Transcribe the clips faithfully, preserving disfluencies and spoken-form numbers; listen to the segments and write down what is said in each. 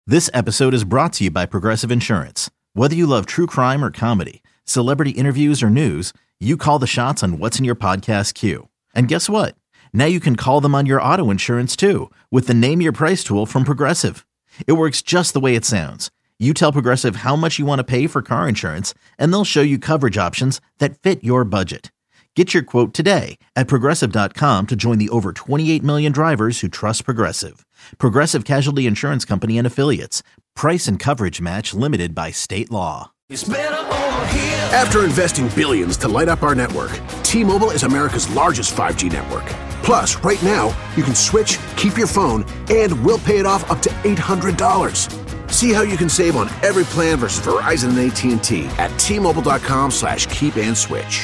This episode is brought to you by Progressive Insurance. Whether you love true crime or comedy, celebrity interviews or news, you call the shots on what's in your podcast queue. And guess what? Now you can call them on your auto insurance too with the Name Your Price tool from Progressive. It works just the way it sounds. You tell Progressive how much you want to pay for car insurance, and they'll show you coverage options that fit your budget. Get your quote today at Progressive dot com to join the over twenty-eight million drivers who trust Progressive. Progressive Casualty Insurance Company and Affiliates. Price and coverage match limited by state law. It's better over here. After investing billions to light up our network, T-Mobile is America's largest five G network. Plus, right now, you can switch, keep your phone, and we'll pay it off up to eight hundred dollars. See how you can save on every plan versus Verizon and A T and T at T-Mobile.com slash keep and switch.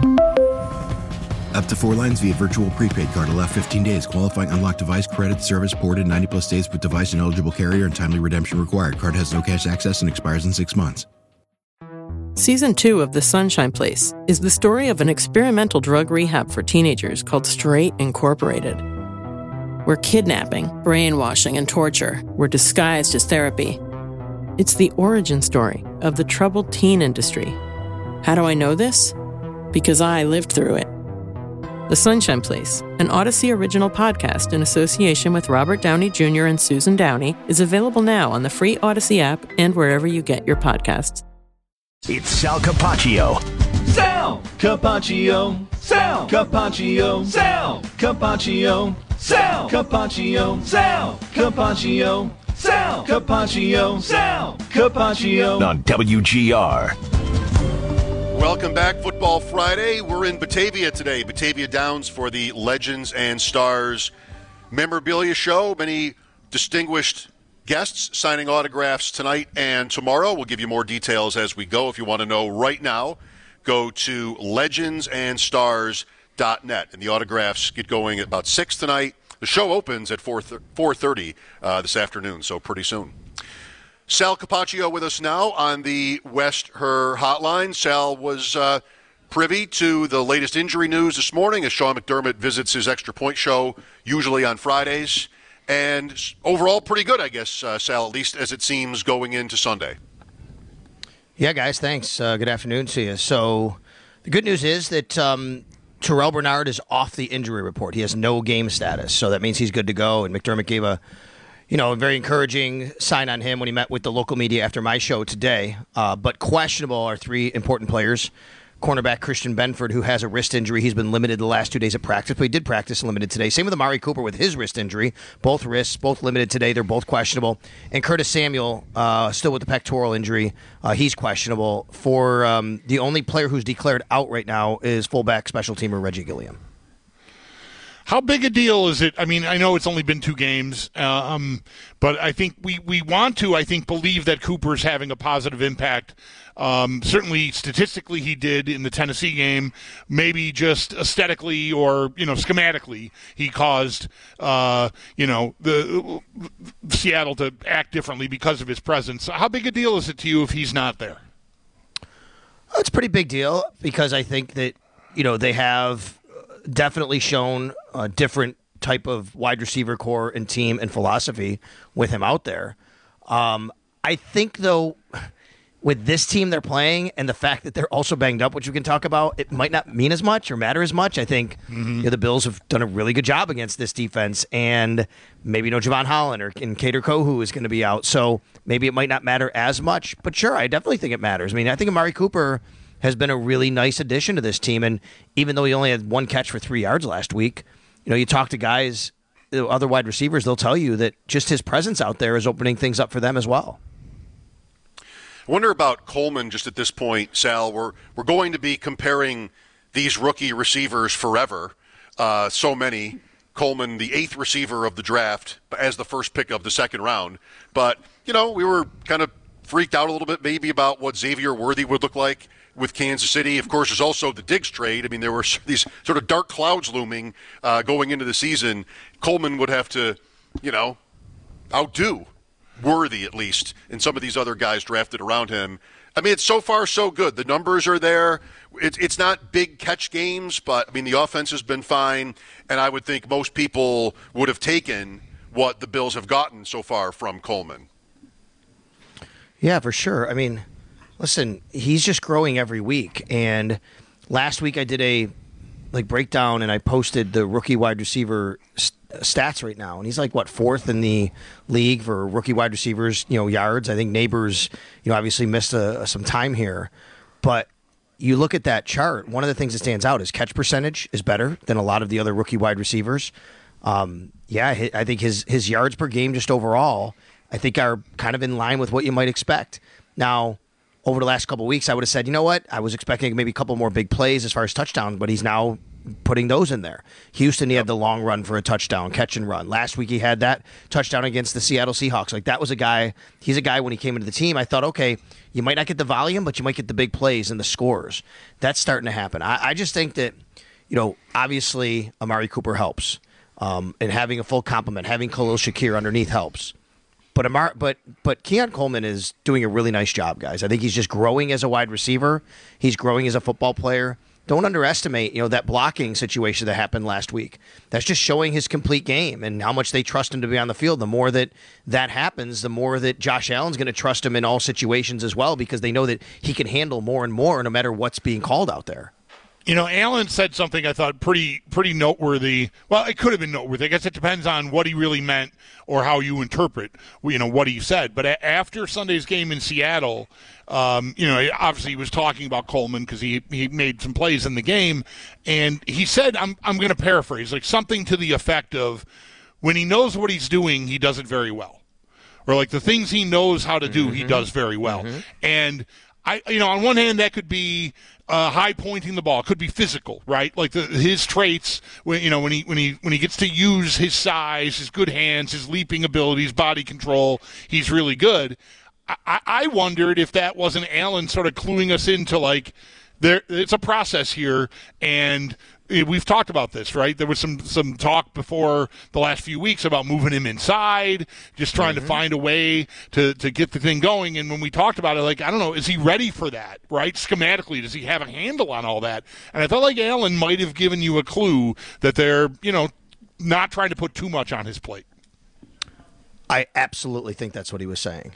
Up to four lines via virtual prepaid card. Allow fifteen days. Qualifying unlocked device credit service ported ninety plus days with device and eligible carrier and timely redemption required. Card has no cash access and expires in six months. Season two of The Sunshine Place is the story of an experimental drug rehab for teenagers called Straight Incorporated, where kidnapping, brainwashing, and torture were disguised as therapy. It's the origin story of the troubled teen industry. How do I know this? Because I lived through it. The Sunshine Place, an Odyssey original podcast in association with Robert Downey Junior and Susan Downey, is available now on the free Odyssey app and wherever you get your podcasts. It's Sal Capaccio. Sal Capaccio. Sal Capaccio. Sal Capaccio. Sal Capaccio. Sal Capaccio. Sal Capaccio. Sal Capaccio. On W G R. Welcome back, Football Friday. We're in Batavia today, Batavia Downs, for the Legends and Stars memorabilia show. Many distinguished guests signing autographs tonight and tomorrow. We'll give you more details as we go. If you want to know right now, go to legends and stars dot net. And the autographs get going at about six tonight. The show opens at four thirty uh, this afternoon, so pretty soon. Sal Capaccio with us now on the West Her Hotline. Sal was uh, privy to the latest injury news this morning as Sean McDermott visits his Extra Point show, usually on Fridays. And overall, pretty good, I guess, uh, Sal, at least as it seems going into Sunday. Yeah, guys, thanks. Uh, good afternoon to you. So the good news is that um, Terrell Bernard is off the injury report. He has no game status, so that means he's good to go. And McDermott gave a You know, a very encouraging sign on him when he met with the local media after my show today. Uh, but questionable are three important players. Cornerback Christian Benford, who has a wrist injury. He's been limited the last two days of practice, but he did practice limited today. Same with Amari Cooper with his wrist injury. Both wrists, both limited today. They're both questionable. And Curtis Samuel, uh, still with the pectoral injury. Uh, he's questionable. For um, the only player who's declared out right now is fullback special teamer Reggie Gilliam. How big a deal is it? I mean, I know it's only been two games, uh, um, but I think we, we want to, I think, believe that Cooper's having a positive impact. Um, certainly, statistically, he did in the Tennessee game. Maybe just aesthetically or, you know, schematically, he caused, uh, you know, the uh, Seattle to act differently because of his presence. How big a deal is it to you if he's not there? It's a pretty big deal because I think that, you know, they have definitely shown a different type of wide receiver core and team and philosophy with him out there. Um, I think, though, with this team they're playing and the fact that they're also banged up, which we can talk about, it might not mean as much or matter as much. I think mm-hmm. you know, the Bills have done a really good job against this defense, and maybe you know Javon Holland or and Kader Kohu is going to be out, so maybe it might not matter as much. But sure, I definitely think it matters. I mean, I think Amari Cooper has been a really nice addition to this team. And even though he only had one catch for three yards last week, you know, you talk to guys, other wide receivers, they'll tell you that just his presence out there is opening things up for them as well. I wonder about Coleman just at this point, Sal. We're, we're going to be comparing these rookie receivers forever. Uh, so many. Coleman, the eighth receiver of the draft, as the first pick of the second round. But, you know, we were kind of freaked out a little bit maybe about what Xavier Worthy would look like with Kansas City. Of course, there's also the Diggs trade. I mean, there were these sort of dark clouds looming uh, going into the season. Coleman would have to, you know, outdo Worthy, at least, and some of these other guys drafted around him. I mean, it's so far so good. The numbers are there. It's it's not big catch games, but, I mean, the offense has been fine, and I would think most people would have taken what the Bills have gotten so far from Coleman. Yeah, for sure. I mean, listen, he's just growing every week. And last week I did a like breakdown, and I posted the rookie wide receiver st- stats right now, and he's like what fourth in the league for rookie wide receivers, you know, yards. I think Neighbors, you know, obviously missed a, some time here, but you look at that chart. One of the things that stands out is catch percentage is better than a lot of the other rookie wide receivers. Um, yeah, I think his his yards per game just overall, I think are kind of in line with what you might expect. Now, over the last couple of weeks, I would have said, you know what? I was expecting maybe a couple more big plays as far as touchdowns, but he's now putting those in there. Houston, he had the long run for a touchdown, catch and run. Last week, he had that touchdown against the Seattle Seahawks. Like, that was a guy, he's a guy when he came into the team, I thought, okay, you might not get the volume, but you might get the big plays and the scores. That's starting to happen. I, I just think that, you know, obviously, Amari Cooper helps. Um, and having a full complement, having Khalil Shakir underneath helps. But Amar, but but Keon Coleman is doing a really nice job, guys. I think he's just growing as a wide receiver. He's growing as a football player. Don't underestimate, you know, that blocking situation that happened last week. That's just showing his complete game and how much they trust him to be on the field. The more that that happens, the more that Josh Allen's going to trust him in all situations as well, because they know that he can handle more and more no matter what's being called out there. You know, Allen said something I thought pretty pretty noteworthy. Well, it could have been noteworthy. I guess it depends on what he really meant or how you interpret, you know, what he said. But after Sunday's game in Seattle, um, you know, obviously he was talking about Coleman because he, he made some plays in the game. And he said, I'm, I'm going to paraphrase, like something to the effect of, when he knows what he's doing, he does it very well. Or like the things he knows how to do, mm-hmm. he does very well. Mm-hmm. And I, you know, on one hand, that could be uh, high pointing the ball. It could be physical, right? Like the, his traits, when you know, when he when he when he gets to use his size, his good hands, his leaping abilities, body control, he's really good. I, I wondered if that wasn't Allen sort of cluing us into like there. It's a process here, and we've talked about this, right? There was some, some talk before the last few weeks about moving him inside, just trying mm-hmm. to find a way to, to get the thing going. And when we talked about it, like, I don't know, is he ready for that, right? Schematically, does he have a handle on all that? And I felt like Allen might have given you a clue that they're, you know, not trying to put too much on his plate. I absolutely think that's what he was saying.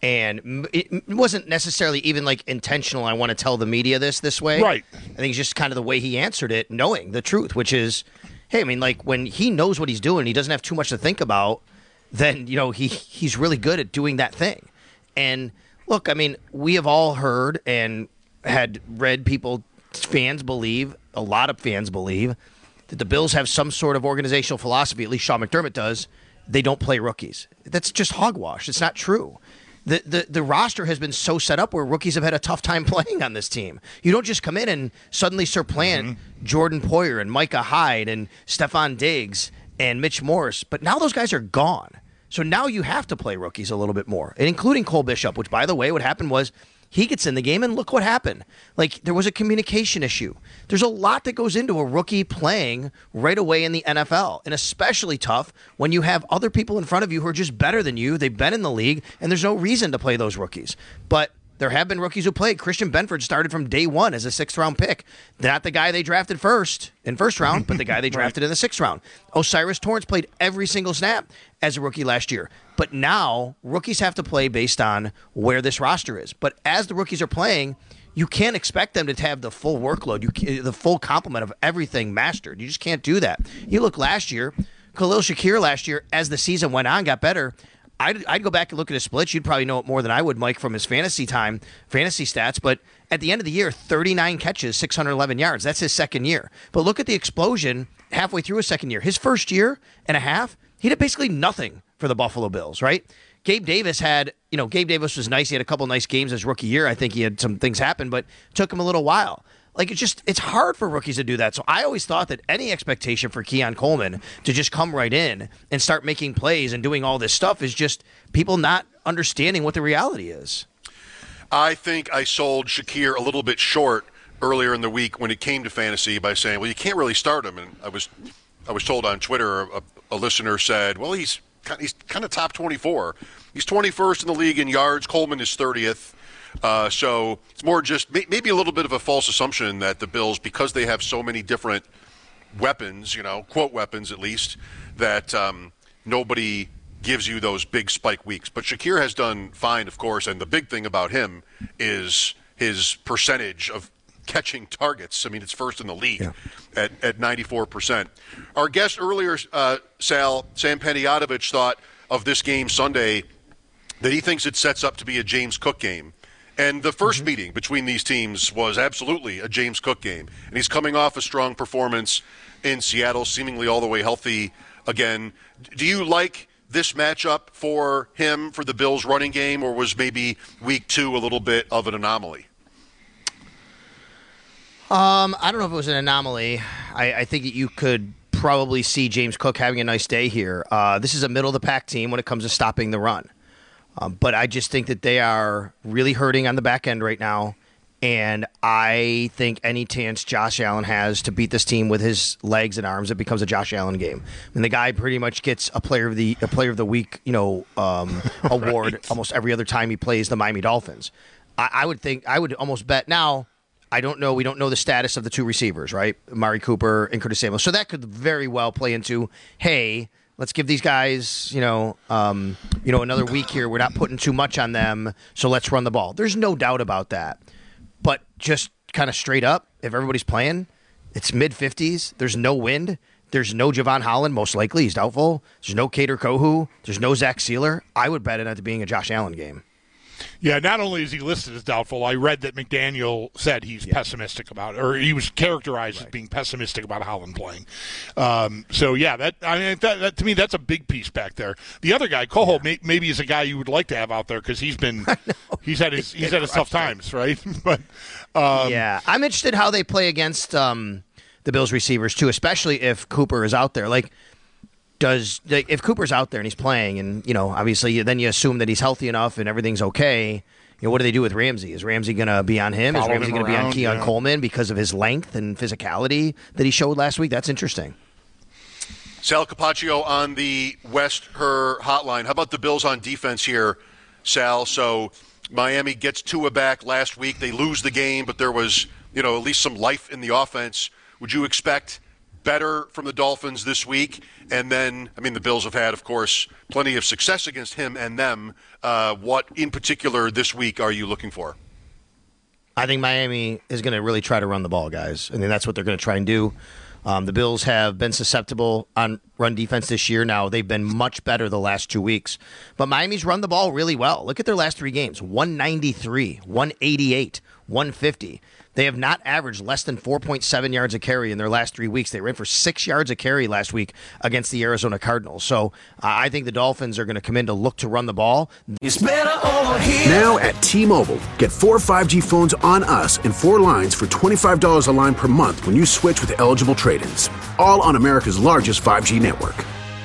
And it wasn't necessarily even like intentional. I want to tell the media this this way. Right. I think it's just kind of the way he answered it, knowing the truth, which is, hey, I mean, like when he knows what he's doing, he doesn't have too much to think about, then, you know, he he's really good at doing that thing. And look, I mean, we have all heard and had read people, fans believe, a lot of fans believe, that the Bills have some sort of organizational philosophy, at least Sean McDermott does, they don't play rookies. That's just hogwash. It's not true. The, the the roster has been so set up where rookies have had a tough time playing on this team. You don't just come in and suddenly supplant mm-hmm. Jordan Poyer and Micah Hyde and Stephon Diggs and Mitch Morse. But now those guys are gone. So now you have to play rookies a little bit more, and including Cole Bishop, which, by the way, what happened was he gets in the game, and look what happened. Like, there was a communication issue. There's a lot that goes into a rookie playing right away in the N F L, and especially tough when you have other people in front of you who are just better than you. They've been in the league, and there's no reason to play those rookies. But there have been rookies who played. Christian Benford started from day one as a sixth-round pick. Not the guy they drafted first in first round, but the guy they drafted right. in the sixth round. O'Cyrus Torrence played every single snap as a rookie last year. But now, rookies have to play based on where this roster is. But as the rookies are playing, you can't expect them to have the full workload, you the full complement of everything mastered. You just can't do that. You look last year, Khalil Shakir last year, as the season went on, got better. I'd, I'd go back and look at his splits. You'd probably know it more than I would, Mike, from his fantasy time, fantasy stats. But at the end of the year, thirty-nine catches, six hundred eleven yards. That's his second year. But look at the explosion halfway through his second year. His first year and a half, he did basically nothing for the Buffalo Bills, right? Gabe Davis had, you know, Gabe Davis was nice. He had a couple nice games his rookie year. I think he had some things happen, but it took him a little while. Like, it's just, it's hard for rookies to do that. So I always thought that any expectation for Keon Coleman to just come right in and start making plays and doing all this stuff is just people not understanding what the reality is. I think I sold Shakir a little bit short earlier in the week when it came to fantasy by saying, well, you can't really start him. And I was I was told on Twitter, a, a listener said, well, he's he's kind of top twenty-four. He's twenty-first in the league in yards. Coleman is thirtieth. Uh, so it's more just maybe a little bit of a false assumption that the Bills, because they have so many different weapons, you know, quote weapons at least, that um, nobody gives you those big spike weeks. But Shakir has done fine, of course, and the big thing about him is his percentage of catching targets. I mean, it's first in the league yeah. at, at ninety-four percent. Our guest earlier, uh, Sal, Sam Panayotovich, thought of this game Sunday that he thinks it sets up to be a James Cook game. And the first mm-hmm. meeting between these teams was absolutely a James Cook game. And he's coming off a strong performance in Seattle, seemingly all the way healthy again. Do you like this matchup for him, for the Bills running game, or was maybe week two a little bit of an anomaly? Um, I don't know if it was an anomaly. I, I think that you could probably see James Cook having a nice day here. Uh, this is a middle-of-the-pack team when it comes to stopping the run. Um, but I just think that they are really hurting on the back end right now. And I think any chance Josh Allen has to beat this team with his legs and arms, it becomes a Josh Allen game. And the guy pretty much gets a player of the a player of the week, you know, um, award right. almost every other time he plays the Miami Dolphins. I, I would think I would almost bet now. I don't know. We don't know the status of the two receivers, right? Amari Cooper and Curtis Samuel. So that could very well play into, hey, let's give these guys, you know, um, you know, another week here. We're not putting too much on them, so let's run the ball. There's no doubt about that. But just kind of straight up, if everybody's playing, it's mid-fifties. There's no wind. There's no Javon Holland, most likely. He's doubtful. There's no Kader Kohu. There's no Zach Sealer. I would bet it into being a Josh Allen game. Yeah, not only is he listed as doubtful, I read that McDaniel said he's yeah. pessimistic about it, or he was characterized right. as being pessimistic about Holland playing. Um, so, yeah, that I mean, that, that, to me, that's a big piece back there. The other guy, Koho, yeah. may, maybe is a guy you would like to have out there because he's been he's had his he's had his tough times, right? but um, yeah, I'm interested how they play against um, the Bills receivers too, especially if Cooper is out there. Like. Does if Cooper's out there and he's playing, and you know, obviously, then you assume that he's healthy enough and everything's okay. You know, what do they do with Ramsey? Is Ramsey going to be on him? Follow Is Ramsey going to be on Keon yeah. Coleman because of his length and physicality that he showed last week? That's interesting. Sal Capaccio on the West Her hotline. How about the Bills on defense here, Sal? So Miami gets Tua back last week. They lose the game, but there was, you know, at least some life in the offense. Would you expect better from the Dolphins this week? And then, I mean, the Bills have had, of course, plenty of success against him and them. Uh, what in particular this week are you looking for? I think Miami is going to really try to run the ball, guys. I mean, that's what they're going to try and do. Um, the Bills have been susceptible on run defense this year. Now, they've been much better the last two weeks. But Miami's run the ball really well. Look at their last three games. one ninety-three, one eighty-eight, one fifty. They have not averaged less than four point seven yards a carry in their last three weeks. They ran for six yards a carry last week against the Arizona Cardinals. So uh, I think the Dolphins are going to come in to look to run the ball. It's better over here. Now at T-Mobile, get four five G phones on us and four lines for twenty-five dollars a line per month when you switch with eligible trade-ins. All on America's largest five G network.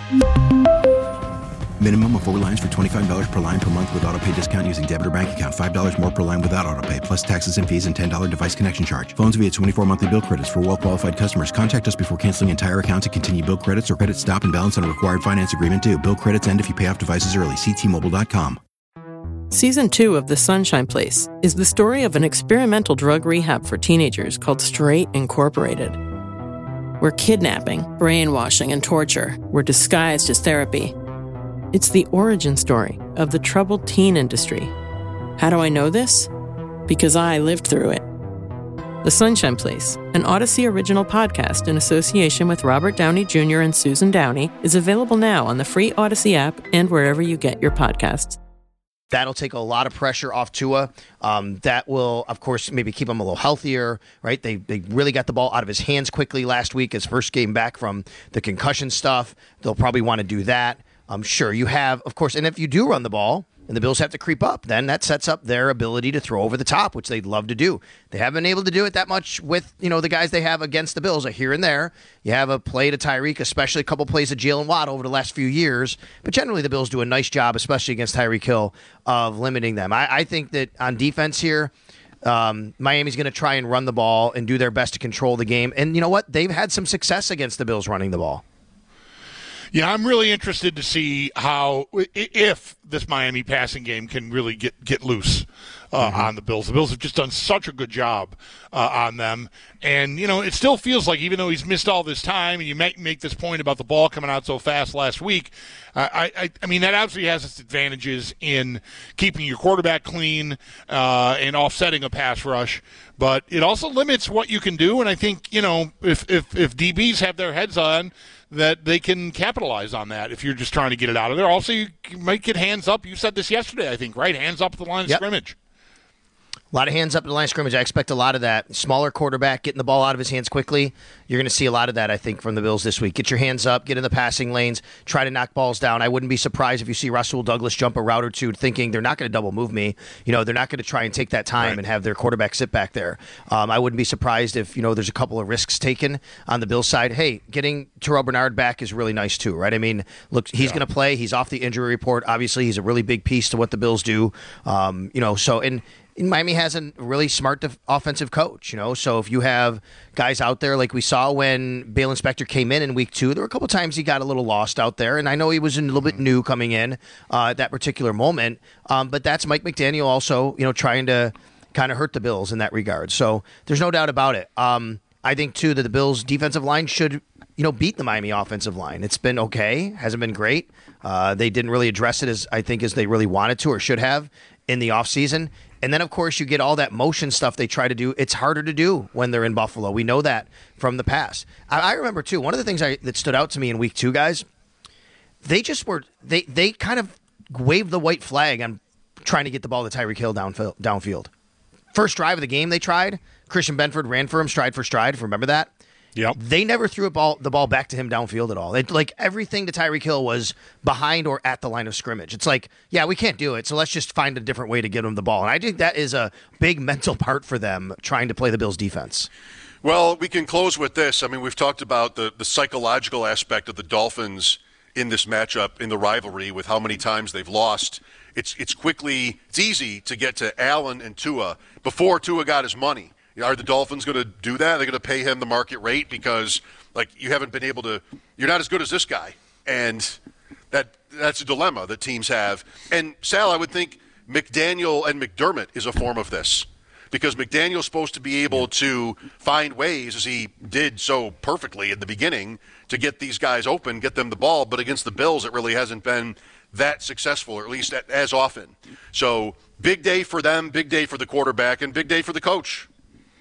Minimum of four lines for twenty-five dollars per line per month with autopay discount using debit or bank account. five dollars more per line without autopay, plus taxes and fees and ten dollars device connection charge. Phones via twenty-four monthly bill credits for well-qualified customers. Contact us before canceling entire account to continue bill credits or credit stop and balance on a required finance agreement due. Bill credits end if you pay off devices early. See T Mobile dot com. Season two of The Sunshine Place is the story of an experimental drug rehab for teenagers called Straight Incorporated, where kidnapping, brainwashing, and torture were disguised as therapy. It's the origin story of the troubled teen industry. How do I know this? Because I lived through it. The Sunshine Place, an Odyssey original podcast in association with Robert Downey Junior and Susan Downey, is available now on the free Odyssey app and wherever you get your podcasts. That'll take a lot of pressure off Tua. Um, that will, of course, maybe keep him a little healthier, right? They they really got the ball out of his hands quickly last week, his first game back from the concussion stuff. They'll probably want to do that. I'm sure you have, of course, and if you do run the ball and the Bills have to creep up, then that sets up their ability to throw over the top, which they'd love to do. They haven't been able to do it that much with, you know, the guys they have against the Bills. Here and there, you have a play to Tyreek, especially a couple plays to Jalen Watt over the last few years. But generally, the Bills do a nice job, especially against Tyreek Hill, of limiting them. I, I think that on defense here, Um, Miami's going to try and run the ball and do their best to control the game. And you know what? They've had some success against the Bills running the ball. Yeah, I'm really interested to see how, if this Miami passing game can really get, get loose uh, mm-hmm. on the Bills. The Bills have just done such a good job uh, on them. And, you know, it still feels like even though he's missed all this time, and you make, make this point about the ball coming out so fast last week, I, I, I mean, that obviously has its advantages in keeping your quarterback clean uh, and offsetting a pass rush, but it also limits what you can do. And I think, you know, if, if, if D Bs have their heads on, that they can capitalize on that if you're just trying to get it out of there. Also, you might get hands up. You said this yesterday, I think, right? Hands up at the line of yep. scrimmage. A lot of hands up at the line of scrimmage. I expect a lot of that. Smaller quarterback getting the ball out of his hands quickly. You're going to see a lot of that, I think, from the Bills this week. Get your hands up, get in the passing lanes, try to knock balls down. I wouldn't be surprised if you see Rasul Douglas jump a route or two thinking they're not going to double move me. You know, they're not going to try and take that time right. and have their quarterback sit back there. Um, I wouldn't be surprised if, you know, there's a couple of risks taken on the Bills side. Hey, getting Terrell Bernard back is really nice too, right? I mean, look, he's yeah. going to play. He's off the injury report. Obviously, he's a really big piece to what the Bills do. Um, you know, so, and Miami has a really smart def- offensive coach, you know, so if you have guys out there like we saw when Bale Inspector came in in week two, there were a couple times he got a little lost out there, and I know he was a little bit new coming in uh, at that particular moment, um, but that's Mike McDaniel also, you know, trying to kind of hurt the Bills in that regard, so there's no doubt about it. Um, I think, too, that the Bills' defensive line should, you know, beat the Miami offensive line. It's been okay, hasn't been great. Uh, they didn't really address it as I think as they really wanted to or should have in the offseason. And then, of course, you get all that motion stuff they try to do. It's harder to do when they're in Buffalo. We know that from the past. I, I remember, too, one of the things I, that stood out to me in week two, guys, they just were they, – they kind of waved the white flag on trying to get the ball to Tyreek Hill downfield, downfield. First drive of the game they tried. Christian Benford ran for him stride for stride. Remember that? Yep. They never threw a ball, the ball back to him downfield at all. It, like everything to Tyreek Hill was behind or at the line of scrimmage. It's like, yeah, we can't do it, so let's just find a different way to get him the ball. And I think that is a big mental part for them trying to play the Bills' defense. Well, we can close with this. I mean, we've talked about the, the psychological aspect of the Dolphins in this matchup, in the rivalry, with how many times they've lost. It's it's quickly, it's easy to get to Allen and Tua before Tua got his money. Are the Dolphins going to do that? Are they going to pay him the market rate because, like, you haven't been able to – you're not as good as this guy. And that that's a dilemma that teams have. And, Sal, I would think McDaniel and McDermott is a form of this because McDaniel's supposed to be able to find ways, as he did so perfectly in the beginning, to get these guys open, get them the ball. But against the Bills, it really hasn't been that successful, or at least as often. So big day for them, big day for the quarterback, and big day for the coach.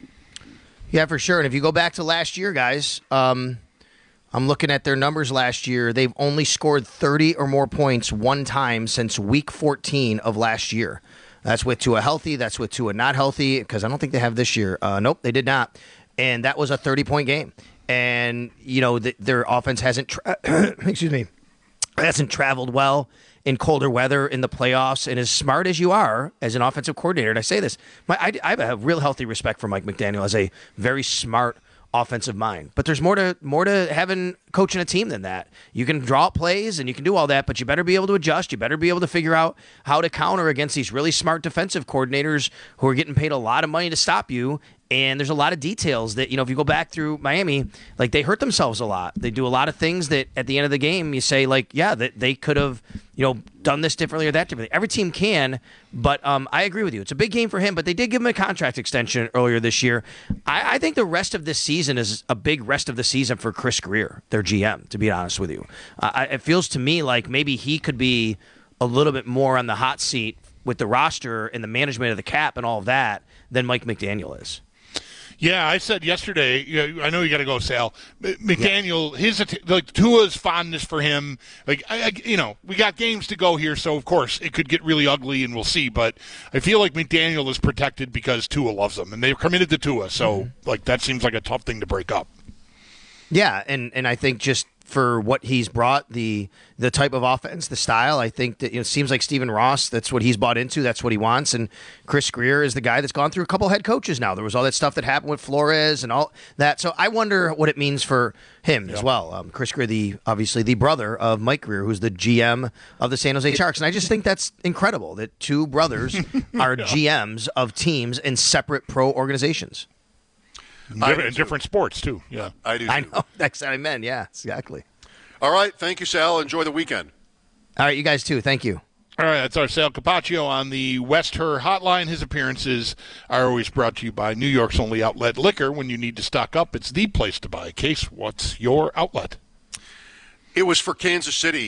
Yeah, for sure. And if you go back to last year, guys, um, I'm looking at their numbers last year. They've only scored thirty or more points one time since week fourteen of last year. That's with Tua healthy. That's with Tua not healthy, because I don't think they have this year. Uh, nope, they did not. And that was a thirty-point game. And, you know, the, their offense hasn't, tra- excuse me, hasn't traveled well in colder weather in the playoffs. And as smart as you are as an offensive coordinator, and I say this, my, I, I have a real healthy respect for Mike McDaniel as a very smart offensive mind. But there's more to more to having coaching a team than that. You can draw up plays and you can do all that, but you better be able to adjust. You better be able to figure out how to counter against these really smart defensive coordinators who are getting paid a lot of money to stop you. And there's a lot of details that, you know, if you go back through Miami, like they hurt themselves a lot. They do a lot of things that at the end of the game, you say like, yeah, that they could have, you know, done this differently or that differently. Every team can, but um, I agree with you. It's a big game for him, but they did give him a contract extension earlier this year. I, I think the rest of this season is a big rest of the season for Chris Greer, their G M, to be honest with you. Uh, it feels to me like maybe he could be a little bit more on the hot seat with the roster and the management of the cap and all of that than Mike McDaniel is. Yeah, I said yesterday, you know, I know you got to go, Sal. McDaniel, yeah. his like Tua's fondness for him, like I, I, you know, we got games to go here, so of course it could get really ugly, and we'll see. But I feel like McDaniel is protected because Tua loves him, and they're committed to Tua. So mm-hmm. like that seems like a tough thing to break up. Yeah, and and I think just for what he's brought, the the type of offense, the style, I think that, you know, it seems like Stephen Ross, that's what he's bought into, that's what he wants, and Chris Greer is the guy that's gone through a couple head coaches now. There was all that stuff that happened with Flores and all that, so I wonder what it means for him yeah. as well. Um, Chris Greer, the obviously the brother of Mike Greer, who's the G M of the San Jose Sharks, and I just think that's incredible that two brothers are yeah. G Ms of teams in separate pro organizations. Different, in different sports, too. Yeah, I do, too. I know. That's what I meant. Yeah, exactly. All right. Thank you, Sal. Enjoy the weekend. All right, you guys, too. Thank you. All right, that's our Sal Capaccio on the West Her Hotline. His appearances are always brought to you by New York's only outlet liquor. When you need to stock up, it's the place to buy. Case, what's your outlet? It was for Kansas City,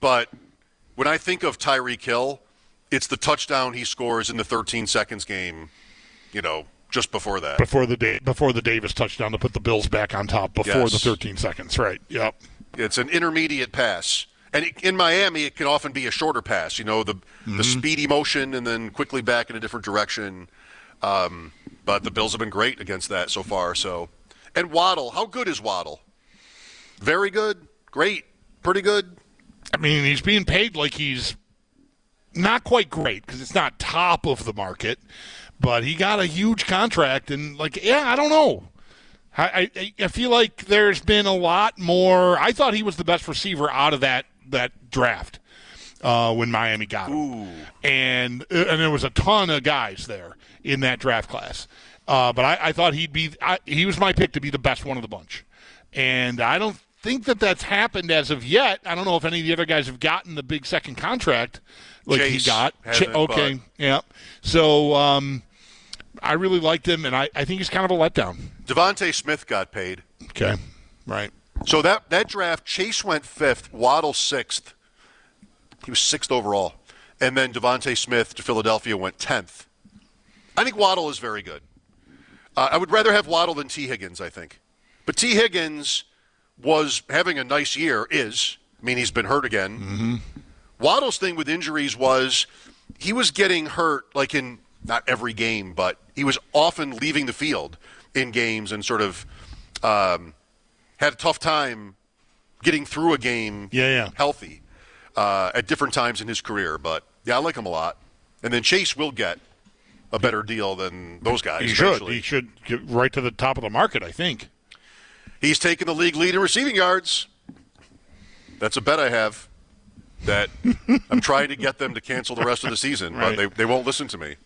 but when I think of Tyreek Hill, it's the touchdown he scores in the thirteen seconds game, you know, just before that. Before the da- before the Davis touchdown to put the Bills back on top before Yes. the thirteen seconds, right? Yep. It's an intermediate pass. And it, in Miami, it can often be a shorter pass, you know, the Mm-hmm. the speedy motion and then quickly back in a different direction. Um, but the Bills have been great against that so far. So, and Waddle, how good is Waddle? Very good, great, pretty good. I mean, he's being paid like he's not quite great because it's not top of the market, but he got a huge contract. And, like, yeah, I don't know. I, I, I feel like there's been a lot more. I thought he was the best receiver out of that, that draft uh, when Miami got him. Ooh. And, and there was a ton of guys there in that draft class. Uh, but I, I thought he'd be I, – he was my pick to be the best one of the bunch. And I don't think that that's happened as of yet. I don't know if any of the other guys have gotten the big second contract like Chase he got. hasn't, Ch- okay, but- yeah. So um, I really liked him, and I, I think he's kind of a letdown. Devontae Smith got paid. Okay, right. So that, that draft, Chase went fifth, Waddle sixth. He was sixth overall. And then Devontae Smith to Philadelphia went tenth. I think Waddle is very good. Uh, I would rather have Waddle than T. Higgins, I think. But T. Higgins was having a nice year, is. I mean, he's been hurt again. Mm-hmm. Waddle's thing with injuries was he was getting hurt, like in not every game, but he was often leaving the field in games and sort of um, had a tough time getting through a game Yeah, yeah. healthy uh, at different times in his career. But, yeah, I like him a lot. And then Chase will get a better deal than those guys. He should. eventually. He should get right to the top of the market, I think. He's taken the league lead in receiving yards. That's a bet I have that I'm trying to get them to cancel the rest of the season, Right. but they, they won't listen to me.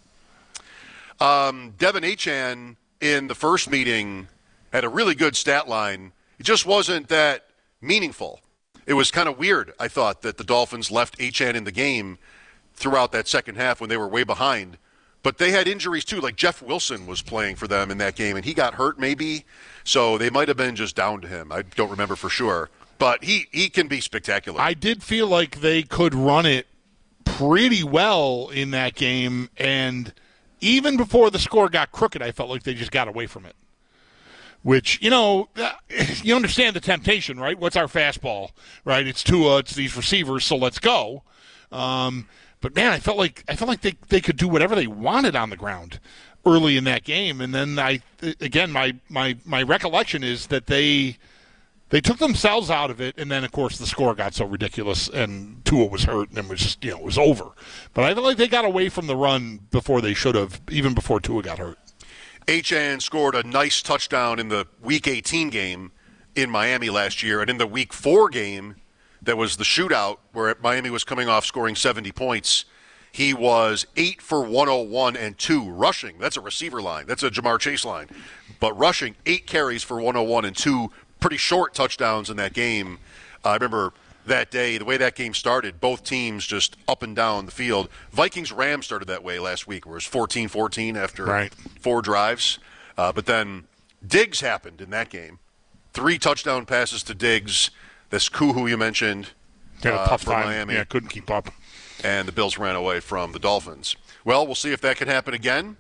Um, Devin Achane in the first meeting had a really good stat line. It just wasn't that meaningful. It was kind of weird, I thought, that the Dolphins left Achane in the game throughout that second half when they were way behind. But they had injuries, too. Like Jeff Wilson was playing for them in that game, and he got hurt maybe. So they might have been just down to him. I don't remember for sure. But he, he can be spectacular. I did feel like they could run it pretty well in that game, and even before the score got crooked, I felt like they just got away from it. Which, you know, you understand the temptation, right? What's our fastball, right? It's Tua, it's these receivers, so let's go. Um, but, man, I felt like I felt like they, they could do whatever they wanted on the ground early in that game. And then, I again, my, my, my recollection is that they they took themselves out of it, and then, of course, the score got so ridiculous, and Tua was hurt, and it was just, you know, it was over. But I feel like they got away from the run before they should have, even before Tua got hurt. Achane scored a nice touchdown in the Week eighteen game in Miami last year, and in the Week four game that was the shootout where Miami was coming off scoring seventy points, he was eight for one oh one and two rushing. That's a receiver line. That's a Jamar Chase line. But rushing, eight carries for one oh one and two pretty short touchdowns in that game. Uh, I remember that day, the way that game started, both teams just up and down the field. Vikings-Rams started that way last week, where it was fourteen fourteen after Right. four drives. Uh, but then Diggs happened in that game. Three touchdown passes to Diggs. This Koo, who you mentioned, Had a uh, tough for time. Miami. Yeah, couldn't keep up. And the Bills ran away from the Dolphins. Well, we'll see if that can happen again.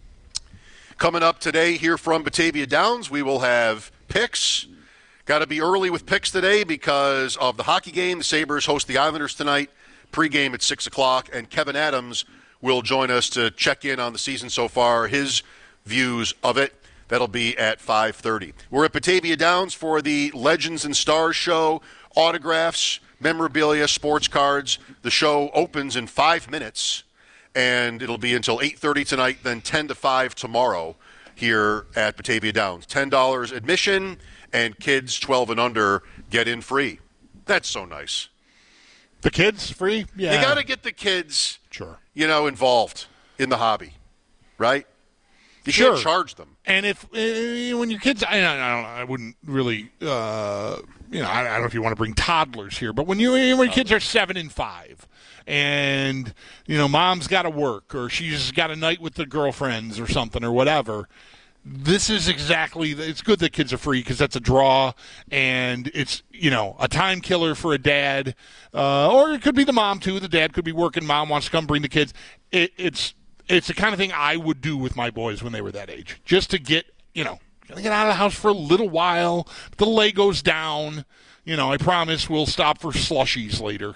Coming up today here from Batavia Downs, we will have picks. Got to be early with picks today because of the hockey game. The Sabres host the Islanders tonight. Pre-game at six o'clock. And Kevin Adams will join us to check in on the season so far, his views of it. That'll be at five thirty. We're at Batavia Downs for the Legends and Stars show. Autographs, memorabilia, sports cards. The show opens in five minutes, and it'll be until eight thirty tonight, then ten to five tomorrow here at Batavia Downs. ten dollars admission, and kids twelve and under get in free. That's so nice. The kids free? Yeah. You got to get the kids, Sure. you know, involved in the hobby, right? You Sure. can't charge them. And if uh, when your kids, I, I don't know, I wouldn't really, uh, you know, I, I don't know if you want to bring toddlers here, but when you when your kids are seven and five, and you know, mom's got to work or she's got a night with the girlfriends or something or whatever, this is exactly, it's good that kids are free because that's a draw, and it's, you know, a time killer for a dad, uh, or it could be the mom too. The dad could be working, mom wants to come bring the kids. It, it's it's the kind of thing I would do with my boys when they were that age, just to get, you know, get out of the house for a little while. The delay goes down. You know, I promise we'll stop for slushies later.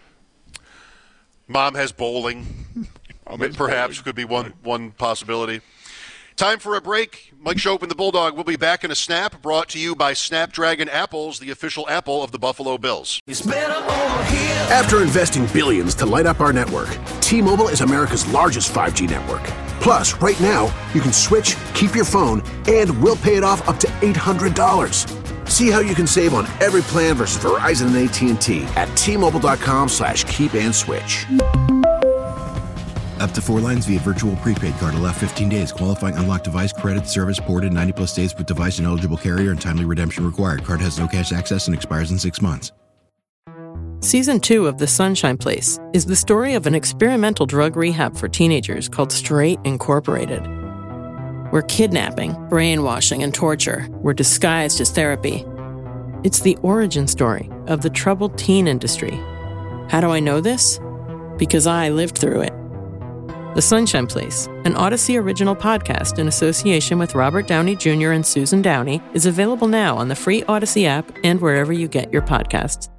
Mom has bowling. Mom has Perhaps bowling. could be one one possibility. Time for a break. Mike Schopp and the Bulldog will be back in a snap, brought to you by Snapdragon Apples, the official apple of the Buffalo Bills. It's better over here. After investing billions to light up our network, T-Mobile is America's largest five G network. Plus, right now, you can switch, keep your phone, and we'll pay it off up to eight hundred dollars. See how you can save on every plan versus Verizon and A T and T at T-Mobile.com slash keep and switch. Up to four lines via virtual prepaid card. Allow fifteen days. Qualifying unlocked device credit service ported ninety plus days with device and eligible carrier and timely redemption required. Card has no cash access and expires in six months. Season two of The Sunshine Place is the story of an experimental drug rehab for teenagers called Straight Incorporated, where kidnapping, brainwashing, and torture were disguised as therapy. It's the origin story of the troubled teen industry. How do I know this? Because I lived through it. The Sunshine Place, an Odyssey original podcast in association with Robert Downey Junior and Susan Downey, is available now on the free Odyssey app and wherever you get your podcasts.